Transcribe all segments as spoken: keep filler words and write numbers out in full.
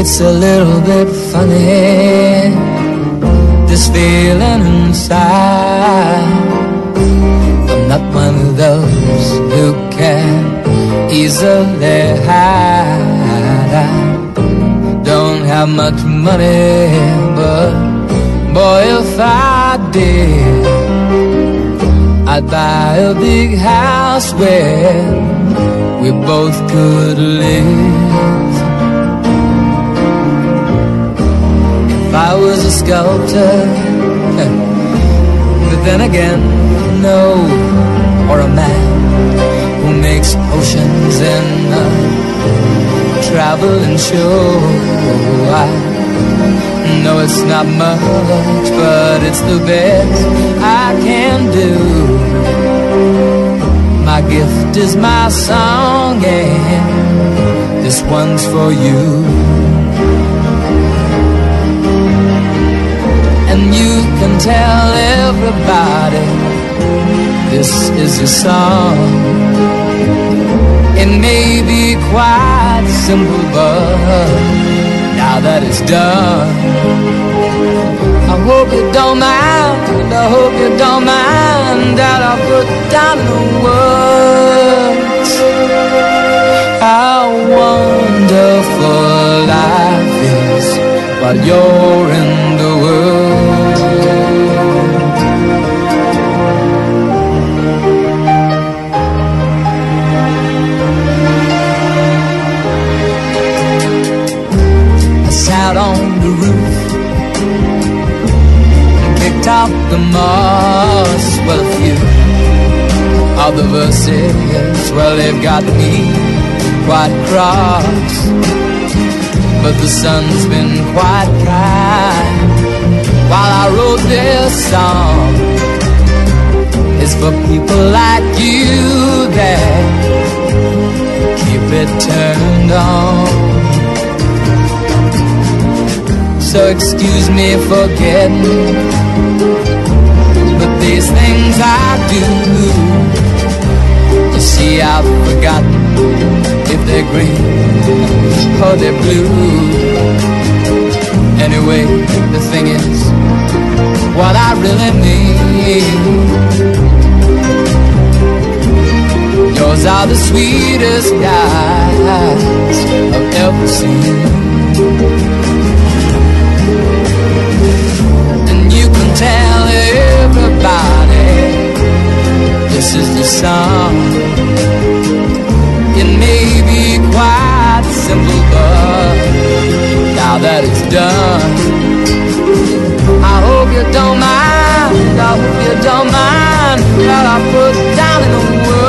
It's a little bit funny, this feeling inside. I'm not one of those who can easily hide. I don't have much money, but boy, if I did, I'd buy a big house where we both could live. If I was a sculptor, but then again, no, or a man who makes potions in a traveling show. I know it's not much, but it's the best I can do. My gift is my song, and this one's for you. And you can tell everybody this is your song. It may be quite simple, but now that it's done, I hope you don't mind, I hope you don't mind that I put down the words how wonderful life is while you're in the world. I sat on the roof, picked out the moss. Well, a few of the verses, well, they've got me quite cross, but the sun's been quite kind while I wrote this song. It's for people like you that keep it turned on. So excuse me for getting, but these things I do, you see, I've forgotten if they're green or they're blue. Anyway, the thing is, what I really mean, yours are the sweetest eyes I've ever seen. And you can tell everybody this is the song. It may be quite simple, but now that it's done, I hope you don't mind, I hope you don't mind that I put down in the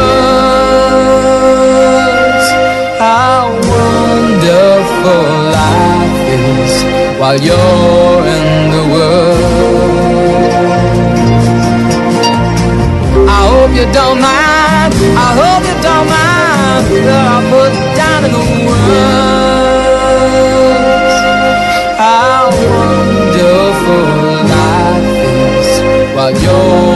words how wonderful life is while you're in the world. I hope you don't mind, I hope you don't mind that I put down in the words how wonderful life is while you're